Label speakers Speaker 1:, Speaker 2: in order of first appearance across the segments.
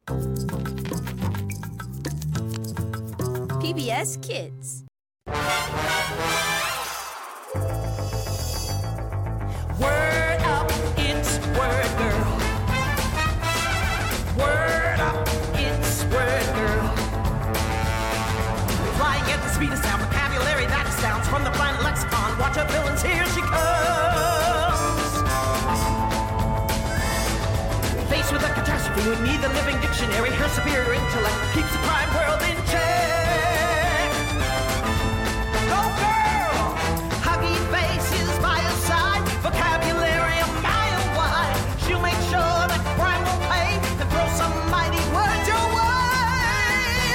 Speaker 1: PBS Kids.
Speaker 2: Word up, it's Word Girl. Word up, it's Word Girl. Flying at the speed of sound, vocabulary that astounds. From the planet lexicon, watch her villains, here she comes. Faced with a catastrophe, we need the living dictionary. Her superior intellect keeps the crime world in check. Go girl! Huggy faces by her side, vocabulary a mile wide. She'll make sure that crime will pay and throw some mighty words your way.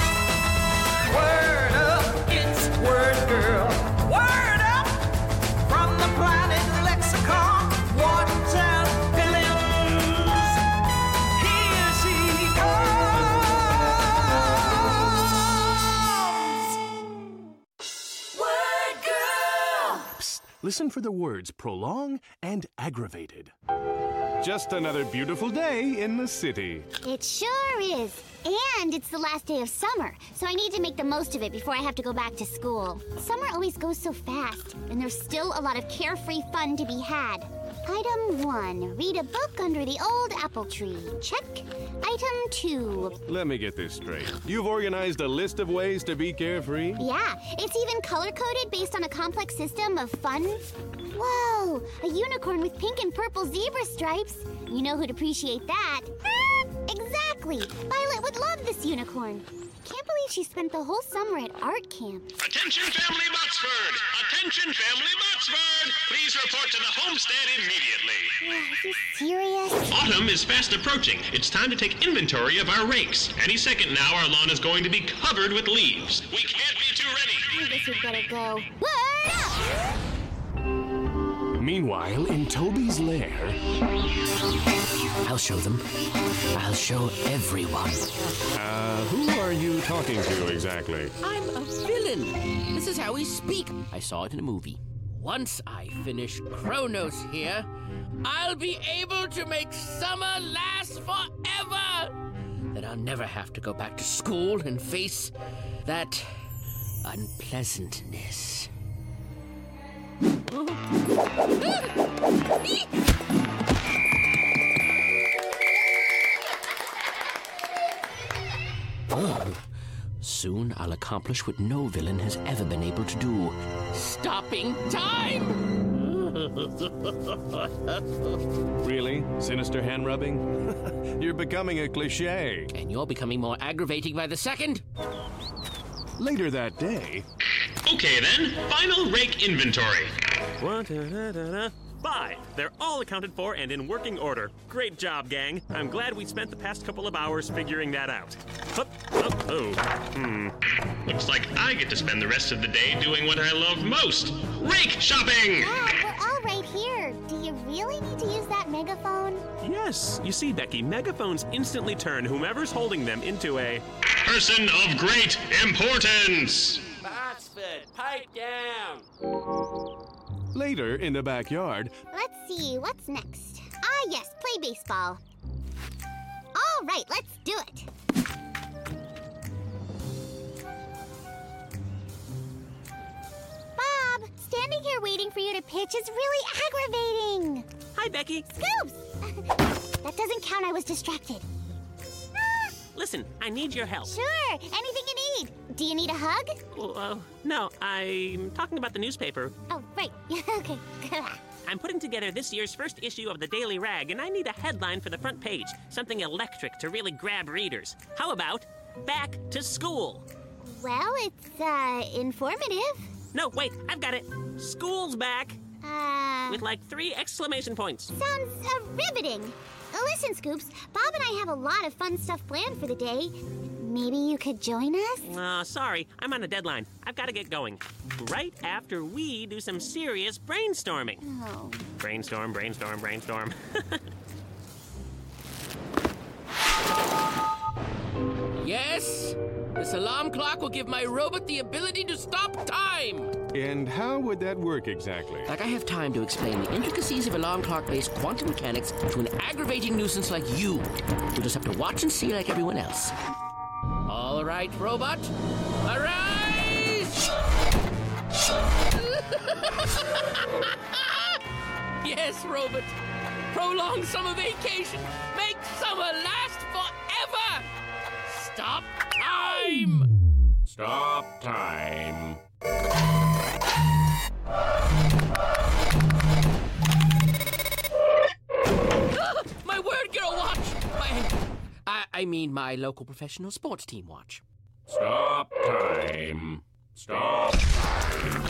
Speaker 2: Word up, it's Word Girl. Word up! From the planet lexicon, watch out, villains. Here she comes. Word Girl!
Speaker 3: Listen for the words prolong and aggravated. Just another beautiful day in the city.
Speaker 4: It sure is. And it's the last day of summer, so I need to make the most of it before I have to go back to school. Summer always goes so fast, and there's still a lot of carefree fun to be had. Item 1, read a book under the old apple tree. Check. Item 2.
Speaker 3: Let me get this straight. You've organized a list of ways to be carefree?
Speaker 4: Yeah, it's even color-coded based on a complex system of fun. Whoa, a unicorn with pink and purple zebra stripes. You know who'd appreciate that. Exactly. Violet would love this unicorn. Can't believe she spent the whole summer at art camp.
Speaker 5: Attention, Family Botsford! Attention, Family Botsford! Please report to the homestead immediately.
Speaker 4: Are you serious?
Speaker 5: Autumn is fast approaching. It's time to take inventory of our rakes. Any second now, our lawn is going to be covered with leaves. We can't be too ready.
Speaker 4: I guess we'd better go. Word up!
Speaker 3: Meanwhile, in Toby's lair...
Speaker 6: I'll show them. I'll show everyone.
Speaker 3: Who are you talking to exactly?
Speaker 6: I'm a villain. This is how we speak. I saw it in a movie. Once I finish Kronos here, I'll be able to make summer last forever. Then I'll never have to go back to school and face that unpleasantness. Soon I'll accomplish what no villain has ever been able to do. Stopping time!
Speaker 3: Really? Sinister hand-rubbing? You're becoming a cliché.
Speaker 6: And you're becoming more aggravating by the second.
Speaker 3: Later that day...
Speaker 5: Okay then, final rake inventory.
Speaker 7: 5. They're all accounted for and in working order. Great job, gang. I'm glad we spent the past couple of hours figuring that out.
Speaker 5: Looks like I get to spend the rest of the day doing what I love most. Rake shopping!
Speaker 4: Wow, we're all right here. Do you really need to use that megaphone?
Speaker 7: Yes. You see, Becky, megaphones instantly turn whomever's holding them into a...
Speaker 5: person of great importance!
Speaker 8: Botsford, pipe down!
Speaker 3: Later, in the backyard...
Speaker 4: Let's see, what's next? Ah, yes, play baseball. All right, let's do it. Bob, standing here waiting for you to pitch is really aggravating.
Speaker 7: Hi, Becky.
Speaker 4: Scoops! That doesn't count, I was distracted.
Speaker 7: Listen, I need your help.
Speaker 4: Sure, anything you need. Do you need a hug?
Speaker 7: No, I'm talking about the newspaper.
Speaker 4: Oh, right. Okay.
Speaker 7: I'm putting together this year's first issue of the Daily Rag, and I need a headline for the front page. Something electric to really grab readers. How about Back to School?
Speaker 4: Well, it's, informative.
Speaker 7: No, wait, I've got it. School's back. With like 3 exclamation points.
Speaker 4: Sounds, riveting. Listen, Scoops, Bob and I have a lot of fun stuff planned for the day. Maybe you could join us?
Speaker 7: Sorry, I'm on a deadline. I've got to get going. Right after we do some serious brainstorming.
Speaker 4: Oh.
Speaker 7: Brainstorm.
Speaker 6: Yes? This alarm clock will give my robot the ability to stop time.
Speaker 3: And how would that work exactly?
Speaker 6: Like I have time to explain the intricacies of alarm clock-based quantum mechanics to an aggravating nuisance like you. You'll just have to watch and see like everyone else. All right, robot. Arise! Yes, robot. Prolong summer vacation. Make summer last forever. Stop time.
Speaker 3: Stop time.
Speaker 6: My Word Girl watch! I mean my local professional sports team watch.
Speaker 3: Stop time. Stop time.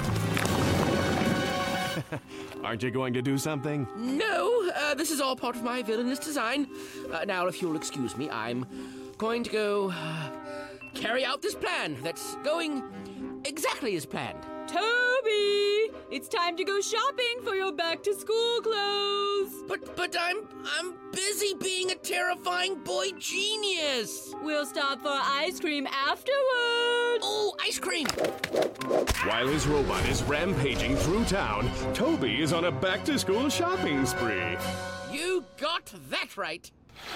Speaker 3: Aren't you going to do something?
Speaker 6: No, this is all part of my villainous design. Now, if you'll excuse me, I'm going to go carry out this plan that's going exactly as planned.
Speaker 9: Toby! It's time to go shopping for your back-to-school clothes!
Speaker 6: But I'm busy being a terrifying boy genius!
Speaker 9: We'll stop for ice cream afterwards!
Speaker 6: Oh, ice cream!
Speaker 3: While his robot is rampaging through town, Toby is on a back-to-school shopping spree.
Speaker 6: You got that right!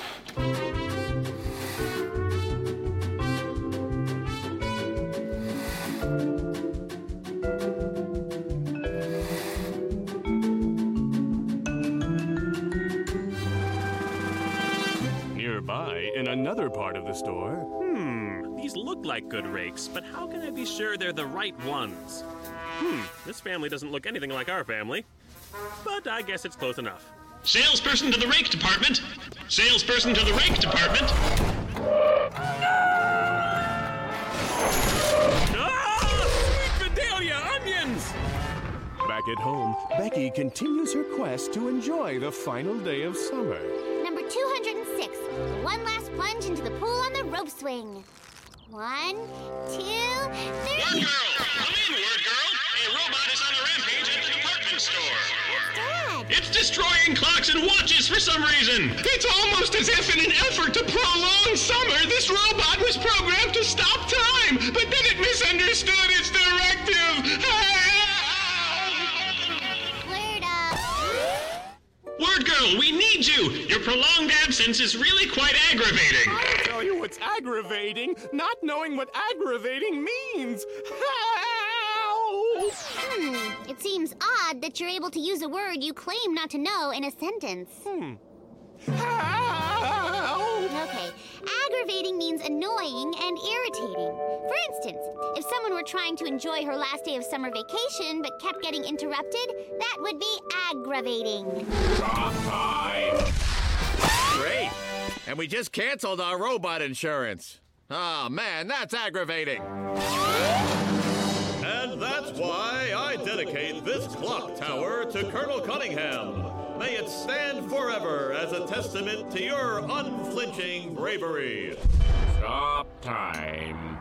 Speaker 3: Nearby, in another part of the store,
Speaker 7: These look like good rakes, but how can I be sure they're the right ones? This family doesn't look anything like our family. But I guess it's close enough.
Speaker 5: Salesperson to the rake department. Salesperson to the rake department.
Speaker 7: Ah! Sweet Vidalia onions!
Speaker 3: back at home, Becky continues her quest to enjoy the final day of summer.
Speaker 4: Number 206. One last plunge into the pool on the rope swing. 1, 2, 3.
Speaker 5: Word Girl! Come in, Word Girl! A robot is on a rampage at the department store.
Speaker 4: Dad.
Speaker 5: It's destroying clocks and watches for some reason. It's almost as if in an effort to prolong summer, this robot was programmed to stop time, but then it misunderstood its directive.
Speaker 4: Word up.
Speaker 5: Word Girl, we need you. Your prolonged absence is really quite aggravating.
Speaker 3: I'll tell you what's aggravating, not knowing what aggravating means.
Speaker 4: It seems odd that you're able to use a word you claim not to know in a sentence. Okay, aggravating means annoying and irritating. For instance, if someone were trying to enjoy her last day of summer vacation but kept getting interrupted, that would be aggravating.
Speaker 3: Stop time.
Speaker 10: Great. And we just canceled our robot insurance. Oh, man, that's aggravating.
Speaker 11: And that's why I dedicate this clock tower to Colonel Cunningham. May it stand forever as a testament to your unflinching bravery.
Speaker 3: Stop time.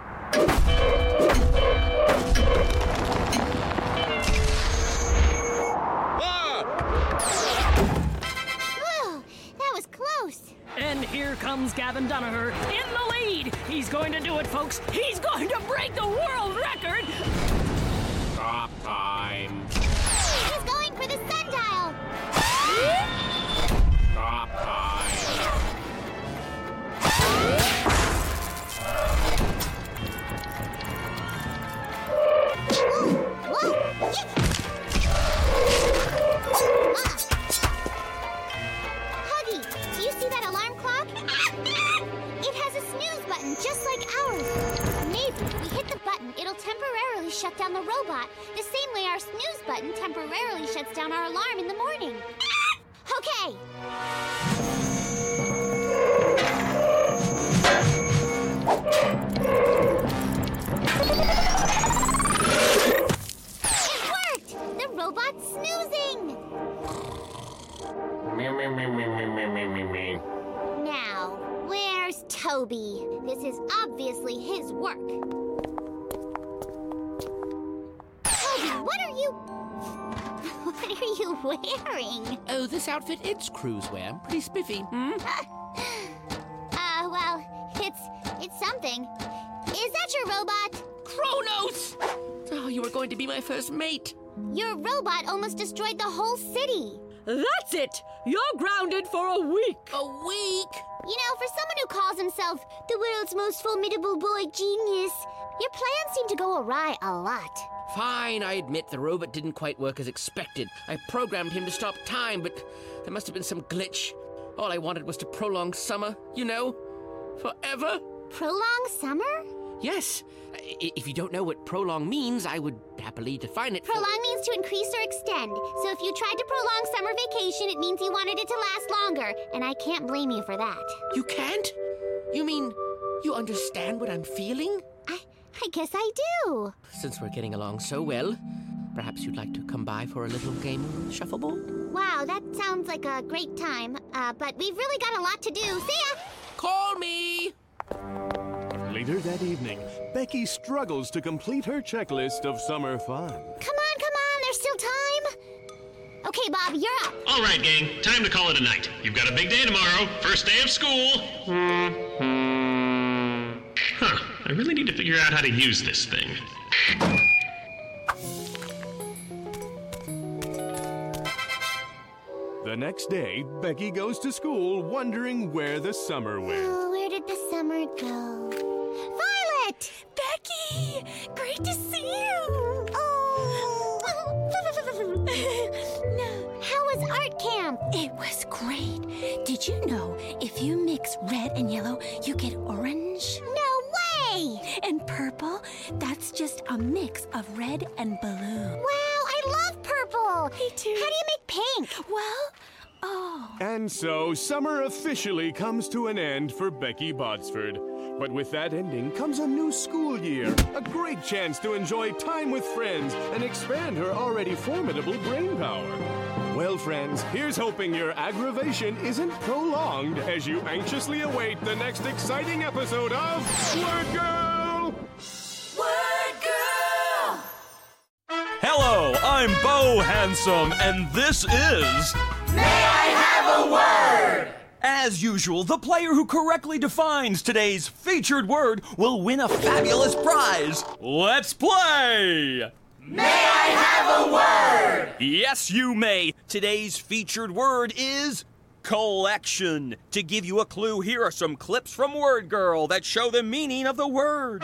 Speaker 4: Whew, that was close.
Speaker 9: And here comes Gavin Danaher in the lead. He's going to do it, folks. He's going to break the world record.
Speaker 3: Stop time.
Speaker 4: He's going for the sundial.
Speaker 3: Stop time.
Speaker 4: Whoa! Huggy, do you see that alarm clock? It has a snooze button just like ours. Maybe if we hit the button, it'll temporarily shut down the robot, the same way our snooze button temporarily shuts down our alarm in the morning. Okay. It worked! The robot's snoozing! Now, where's Toby? This is obviously his work. Toby, what are you wearing?
Speaker 6: Oh, this outfit, it's cruise wear. Pretty spiffy,
Speaker 4: Well, it's something. Is that your robot?
Speaker 6: Kronos! Oh, you were going to be my first mate.
Speaker 4: Your robot almost destroyed the whole city.
Speaker 9: That's it! You're grounded for a week!
Speaker 6: A week?
Speaker 4: You know, for someone who calls himself the world's most formidable boy genius, your plans seem to go awry a lot.
Speaker 6: Fine, I admit the robot didn't quite work as expected. I programmed him to stop time, but there must have been some glitch. All I wanted was to prolong summer, you know, forever.
Speaker 4: Prolong summer?
Speaker 6: Yes. If you don't know what prolong means, I would happily define it.
Speaker 4: Prolong means to increase or extend. So if you tried to prolong summer vacation, it means you wanted it to last longer. And I can't blame you for that.
Speaker 6: You can't? You mean you understand what I'm feeling?
Speaker 4: I guess I do.
Speaker 6: Since we're getting along so well, perhaps you'd like to come by for a little game of shuffleboard?
Speaker 4: Wow, that sounds like a great time. But we've really got a lot to do. See ya!
Speaker 6: Call me!
Speaker 3: Later that evening, Becky struggles to complete her checklist of summer fun.
Speaker 4: Come on, there's still time. Okay, Bob, you're up.
Speaker 5: All right, gang, time to call it a night. You've got a big day tomorrow, first day of school. Huh, I really need to figure out how to use this thing.
Speaker 3: The next day, Becky goes to school wondering where the summer went.
Speaker 4: Oh, where did the summer go? Violet!
Speaker 1: Becky! Great to see you!
Speaker 4: Oh! How was art camp?
Speaker 1: It was great. Did you know if you mix red and yellow, you get orange?
Speaker 4: No way!
Speaker 1: And purple, that's just a mix of red and blue.
Speaker 4: Wow, I love purple!
Speaker 1: Me too.
Speaker 4: How do you make pink?
Speaker 1: Well,
Speaker 3: And so, summer officially comes to an end for Becky Botsford. But with that ending comes a new school year, a great chance to enjoy time with friends and expand her already formidable brain power. Well, friends, here's hoping your aggravation isn't prolonged as you anxiously await the next exciting episode of Word Girl!
Speaker 1: Word Girl!
Speaker 12: Hello, I'm Bo Handsome, and this is...
Speaker 2: May I have a word?
Speaker 12: As usual, the player who correctly defines today's featured word will win a fabulous prize. Let's play!
Speaker 2: May I have a word?
Speaker 12: Yes, you may. Today's featured word is collection. To give you a clue, here are some clips from Word Girl that show the meaning of the word.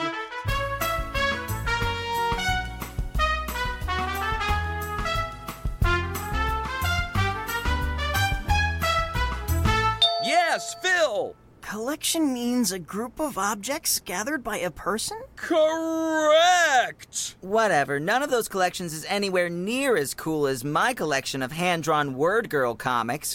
Speaker 12: Yes, Phil!
Speaker 13: Collection means a group of objects gathered by a person?
Speaker 12: Correct!
Speaker 13: Whatever, none of those collections is anywhere near as cool as my collection of hand-drawn Word Girl comics.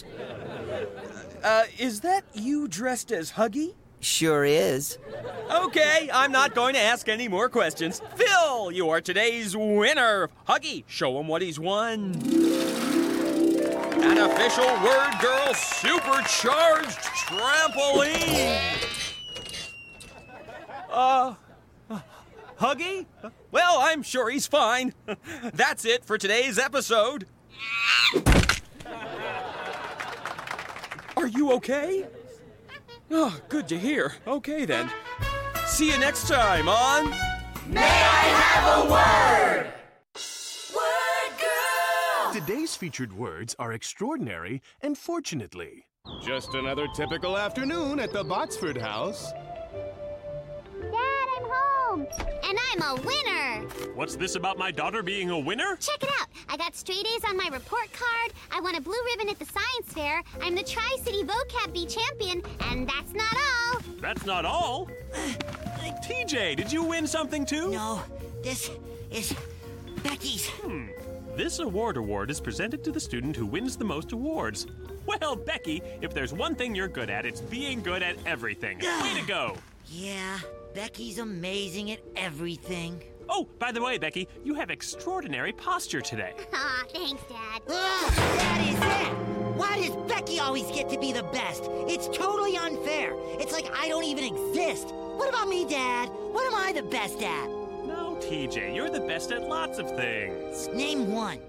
Speaker 12: Is that you dressed as Huggy?
Speaker 13: Sure is.
Speaker 12: Okay, I'm not going to ask any more questions. Phil, you are today's winner. Huggy, show him what he's won. An official Word Girl supercharged trampoline. Huggy? Well, I'm sure he's fine. That's it for today's episode. Are you okay? Oh, good to hear. Okay, then. See you next time on...
Speaker 2: May I have a word?
Speaker 1: Word Girl!
Speaker 3: Today's featured words are extraordinary and fortunately. Just another typical afternoon at the Botsford house.
Speaker 4: Dad, I'm home! And I'm a winner!
Speaker 14: What's this about my daughter being a winner?
Speaker 4: Check it out! I got straight A's on my report card, I won a blue ribbon at the science fair, I'm the Tri-City Vocab Bee champion, and that's not all!
Speaker 14: That's not all? TJ, did you win something too?
Speaker 15: No, this is Becky's.
Speaker 14: This award is presented to the student who wins the most awards. Well, Becky, if there's one thing you're good at, it's being good at everything. Way to go!
Speaker 15: Yeah, Becky's amazing at everything.
Speaker 14: Oh, by the way, Becky, you have extraordinary posture today.
Speaker 4: Aw, thanks, Dad.
Speaker 15: That is it! Why does Becky always get to be the best? It's totally unfair. It's like I don't even exist. What about me, Dad? What am I the best at?
Speaker 14: No, TJ, you're the best at lots of things.
Speaker 15: Name one.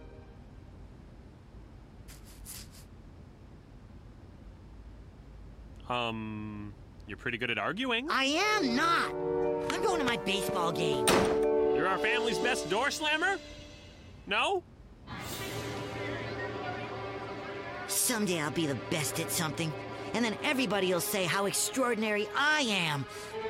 Speaker 14: You're pretty good at arguing.
Speaker 15: I am not. I'm going to my baseball game.
Speaker 14: You're our family's best door slammer? No?
Speaker 15: Someday I'll be the best at something, and then everybody will say how extraordinary I am.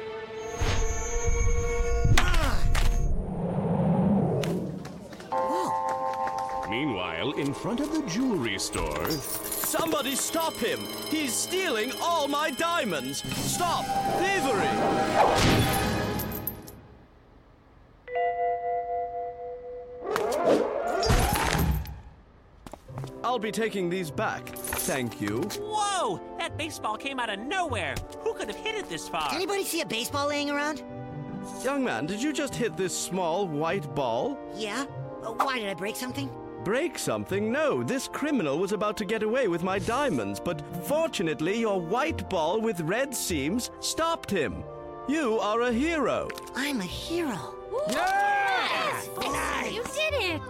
Speaker 3: Meanwhile, in front of the jewelry store...
Speaker 16: Somebody stop him! He's stealing all my diamonds! Stop! Thievery! I'll be taking these back. Thank you.
Speaker 7: Whoa! That baseball came out of nowhere. Who could have hit it this far?
Speaker 15: Anybody see a baseball laying around?
Speaker 16: Young man, did you just hit this small white ball?
Speaker 15: Yeah? Why, did I break something?
Speaker 16: Break something? No, this criminal was about to get away with my diamonds, but fortunately your white ball with red seams stopped him. You are a hero.
Speaker 15: I'm a hero.
Speaker 7: Yes!
Speaker 1: Nice. You did it!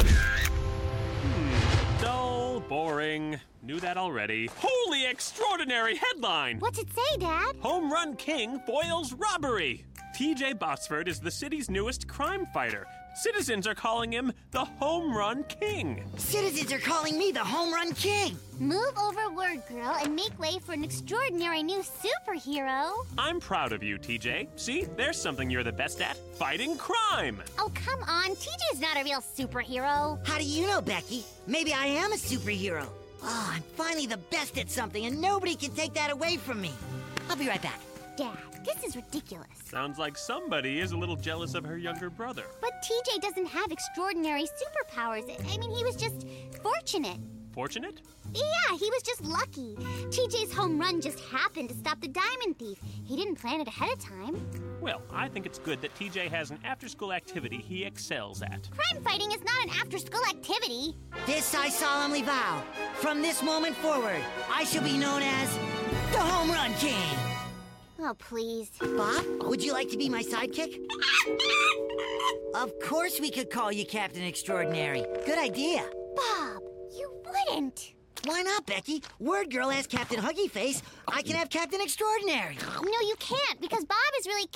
Speaker 14: Dull, boring. Knew that already. Holy extraordinary headline!
Speaker 4: What's it say, Dad?
Speaker 14: Home Run King foils robbery. TJ Botsford is the city's newest crime fighter. Citizens are calling him the Home Run King.
Speaker 15: Citizens are calling me the Home Run King.
Speaker 4: Move over, Word Girl, and make way for an extraordinary new superhero.
Speaker 14: I'm proud of you, TJ. See, there's something you're the best at. Fighting crime.
Speaker 4: Oh, come on. TJ's not a real superhero.
Speaker 15: How do you know, Becky? Maybe I am a superhero. Oh, I'm finally the best at something, and nobody can take that away from me. I'll be right back.
Speaker 4: Dad, this is ridiculous.
Speaker 14: Sounds like somebody is a little jealous of her younger brother.
Speaker 4: But TJ doesn't have extraordinary superpowers. I mean, he was just fortunate.
Speaker 14: Fortunate?
Speaker 4: Yeah, he was just lucky. TJ's home run just happened to stop the diamond thief. He didn't plan it ahead of time.
Speaker 14: Well, I think it's good that TJ has an after-school activity he excels at.
Speaker 4: Crime fighting is not an after-school activity.
Speaker 15: This I solemnly vow. From this moment forward, I shall be known as the Home Run King.
Speaker 4: Oh, please.
Speaker 15: Bob, would you like to be my sidekick? Of course we could call you Captain Extraordinary. Good idea.
Speaker 4: Bob, you wouldn't.
Speaker 15: Why not, Becky? Word Girl has Captain Huggy Face. I can have Captain Extraordinary.
Speaker 4: No, you can't, because Bob is really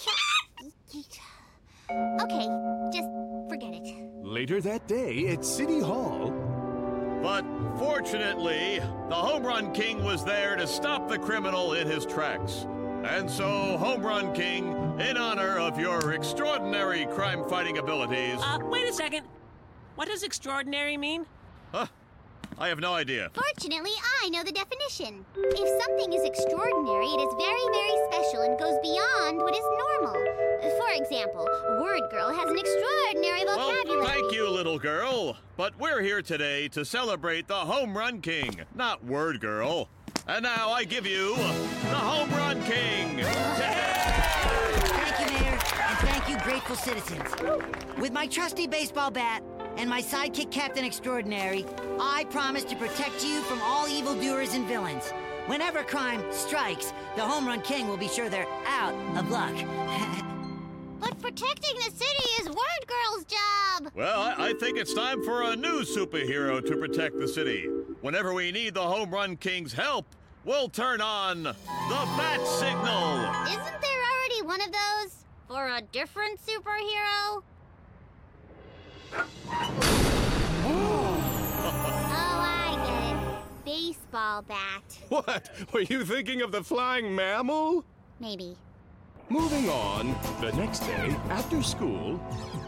Speaker 4: Okay, just forget it.
Speaker 3: Later that day at City Hall...
Speaker 11: But fortunately, the Home Run King was there to stop the criminal in his tracks. And so, Home Run King, in honor of your extraordinary crime-fighting abilities...
Speaker 7: Wait a second. What does extraordinary mean?
Speaker 11: Huh? I have no idea.
Speaker 4: Fortunately, I know the definition. If something is extraordinary, it is very, very special and goes beyond what is normal. For example, Word Girl has an extraordinary vocabulary.
Speaker 11: Well, thank you, little girl. But we're here today to celebrate the Home Run King, not Word Girl. And now I give you the Home Run King.
Speaker 15: Thank you, Mayor, and thank you, grateful citizens. With my trusty baseball bat and my sidekick Captain Extraordinary, I promise to protect you from all evildoers and villains. Whenever crime strikes, the Home Run King will be sure they're out of luck.
Speaker 4: But protecting the city is Word Girl's job.
Speaker 11: Well, I think it's time for a new superhero to protect the city. Whenever we need the Home Run King's help, we'll turn on the Bat Signal.
Speaker 4: Isn't there already one of those for a different superhero? Oh, I get it. Baseball bat.
Speaker 3: What? Were you thinking of the flying mammal?
Speaker 4: Maybe.
Speaker 3: Moving on, the next day, after school...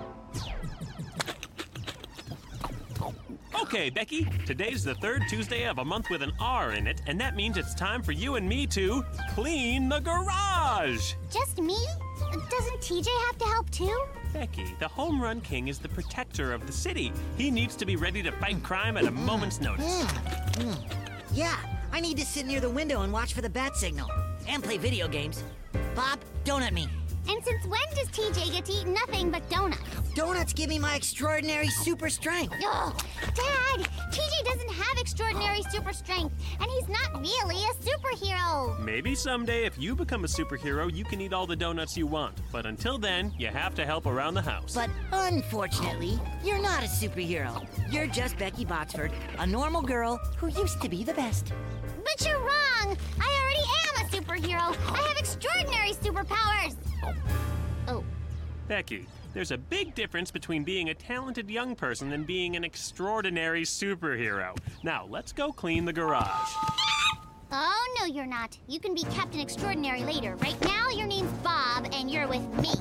Speaker 14: Okay, Becky, today's the third Tuesday of a month with an R in it, and that means it's time for you and me to clean the garage!
Speaker 4: Just me? Doesn't TJ have to help too?
Speaker 14: Becky, the Home Run King is the protector of the city. He needs to be ready to fight crime at a moment's notice.
Speaker 15: Yeah, I need to sit near the window and watch for the bat signal. And play video games. Bob, donut me.
Speaker 4: And since when does TJ get to eat nothing but donuts?
Speaker 15: Donuts give me my extraordinary super strength.
Speaker 4: Ugh. Dad, TJ doesn't have extraordinary super strength, and he's not really a superhero.
Speaker 14: Maybe someday if you become a superhero, you can eat all the donuts you want. But until then, you have to help around the house.
Speaker 15: But unfortunately, you're not a superhero. You're just Becky Botsford, a normal girl who used to be the best.
Speaker 4: But you're wrong. I already am a superhero. I have extraordinary superpowers. Oh.
Speaker 14: Becky, there's a big difference between being a talented young person and being an extraordinary superhero. Now, let's go clean the garage.
Speaker 4: Oh, no, you're not. You can be Captain Extraordinary later. Right now, your name's Bob, and you're with me.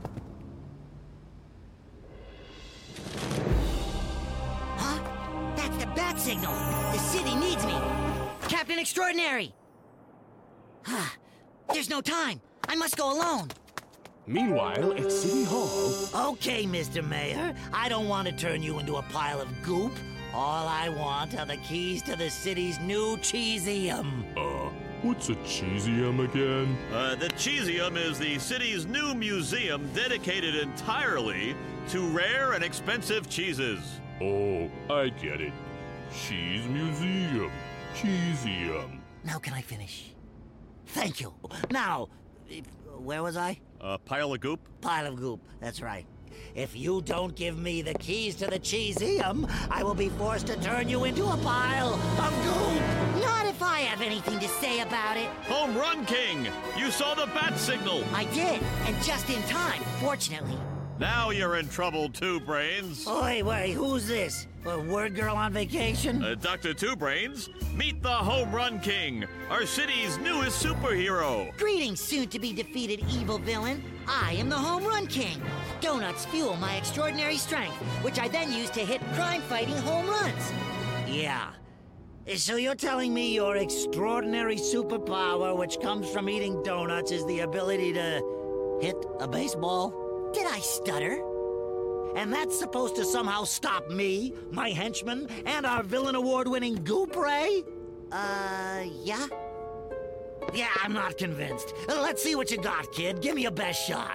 Speaker 15: Huh? That's the bat signal. The city needs me. Captain Extraordinary! There's no time. I must go alone.
Speaker 3: Meanwhile, at City Hall...
Speaker 15: Okay, Mr. Mayor. I don't want to turn you into a pile of goop. All I want are the keys to the city's new Cheesium.
Speaker 3: What's a Cheesium again?
Speaker 11: The Cheesium is the city's new museum dedicated entirely to rare and expensive cheeses.
Speaker 3: Oh, I get it. Cheese Museum. Cheesium.
Speaker 15: Now can I finish? Thank you. Now, where was I?
Speaker 11: Pile of goop?
Speaker 15: Pile of goop, that's right. If you don't give me the keys to the Cheesium, I will be forced to turn you into a pile of goop. Not if I have anything to say about it.
Speaker 11: Home Run King! You saw the bat signal!
Speaker 15: I did, and just in time, fortunately.
Speaker 11: Now you're in trouble, Two Brains.
Speaker 15: Oi, wait, who's this? A word girl on vacation?
Speaker 11: Dr. Two Brains, meet the Home Run King, our city's newest superhero.
Speaker 15: Greetings, soon-to-be-defeated evil villain. I am the Home Run King. Donuts fuel my extraordinary strength, which I then use to hit crime-fighting home runs. Yeah. So you're telling me your extraordinary superpower, which comes from eating donuts, is the ability to hit a baseball? Did I stutter? And that's supposed to somehow stop me, my henchman, and our Villain Award-winning Goop Ray? Yeah? Yeah, I'm not convinced. Let's see what you got, kid. Give me your best shot.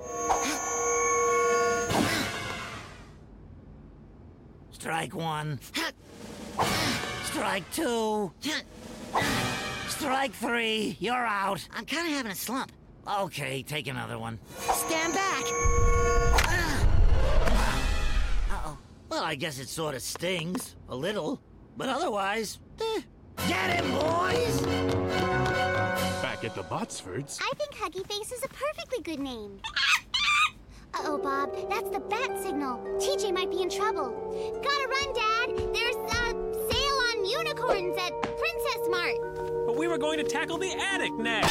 Speaker 15: Strike one. Strike two. Strike three. You're out. I'm kind of having a slump. Okay, take another one. Stand back! Uh-oh. Well, I guess it sort of stings. A little. But otherwise, Get him, boys!
Speaker 3: Back at the Botsfords...
Speaker 4: I think Huggy Face is a perfectly good name. Uh-oh, Bob. That's the bat signal. TJ might be in trouble. Gotta run, Dad. There's a sale on unicorns at Princess Mart.
Speaker 14: But we were going to tackle the attic next.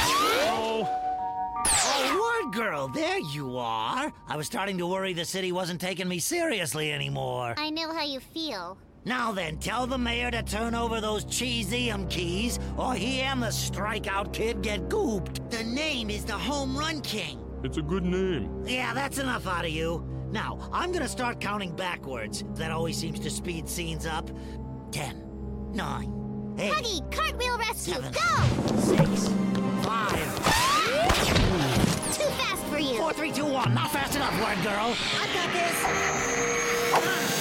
Speaker 15: Oh, Word Girl, there you are. I was starting to worry the city wasn't taking me seriously anymore.
Speaker 4: I know how you feel.
Speaker 15: Now then, tell the mayor to turn over those Cheesium keys, or he and the strikeout kid get gooped. The name is the Home Run King.
Speaker 3: It's a good name.
Speaker 15: Yeah, that's enough out of you. Now, I'm gonna start counting backwards. That always seems to speed scenes up. 10, 9, 8...
Speaker 4: Huggy, cartwheel rescue,
Speaker 15: 7,
Speaker 4: go!
Speaker 15: 6, 5...
Speaker 4: Too fast for you.
Speaker 15: 4, 3, 2, 1. Not fast enough, Word Girl. I've got this.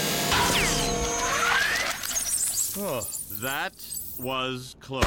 Speaker 11: Oh, that was close.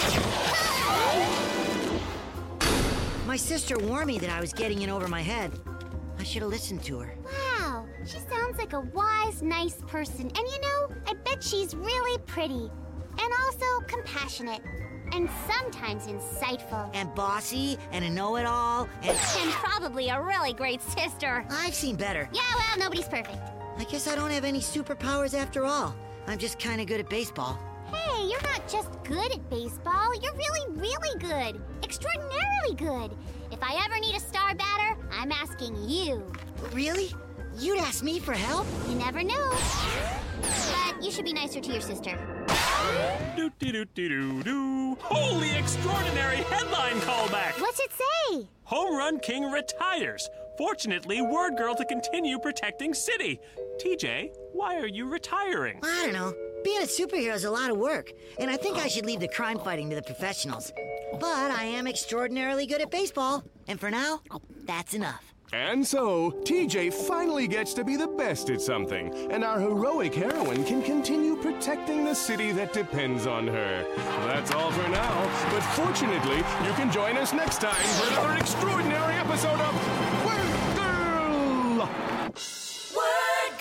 Speaker 15: My sister warned me that I was getting in over my head. I should have listened to her.
Speaker 4: Wow, she sounds like a wise, nice person. And you know, I bet she's really pretty. And also compassionate. And sometimes insightful.
Speaker 15: And bossy, and a know-it-all, and
Speaker 4: probably a really great sister.
Speaker 15: I've seen better.
Speaker 4: Yeah, well, nobody's perfect.
Speaker 15: I guess I don't have any superpowers after all. I'm just kind of good at baseball.
Speaker 4: Hey, you're not just good at baseball. You're really, really good. Extraordinarily good. If I ever need a star batter, I'm asking you.
Speaker 15: Really? You'd ask me for help?
Speaker 4: You never know. But you should be nicer to your sister.
Speaker 14: Do-de-do-de-do-do. Holy extraordinary headline callback!
Speaker 4: What's it say?
Speaker 14: Home Run King retires. Fortunately, Word Girl to continue protecting City. TJ, why are you retiring?
Speaker 15: I don't know. Being a superhero is a lot of work, and I think I should leave the crime fighting to the professionals. But I am extraordinarily good at baseball, and for now, that's enough.
Speaker 3: And so, TJ finally gets to be the best at something, and our heroic heroine can continue protecting the city that depends on her. That's all for now, but fortunately, you can join us next time for another extraordinary episode of Word Girl!
Speaker 15: Word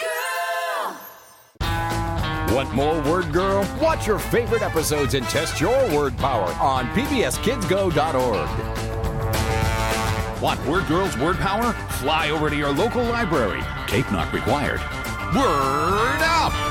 Speaker 15: Girl!
Speaker 17: Want more Word Girl? Watch your favorite episodes and test your word power on pbskidsgo.org. Want Word Girl's word power? Fly over to your local library. Cape not required. Word up!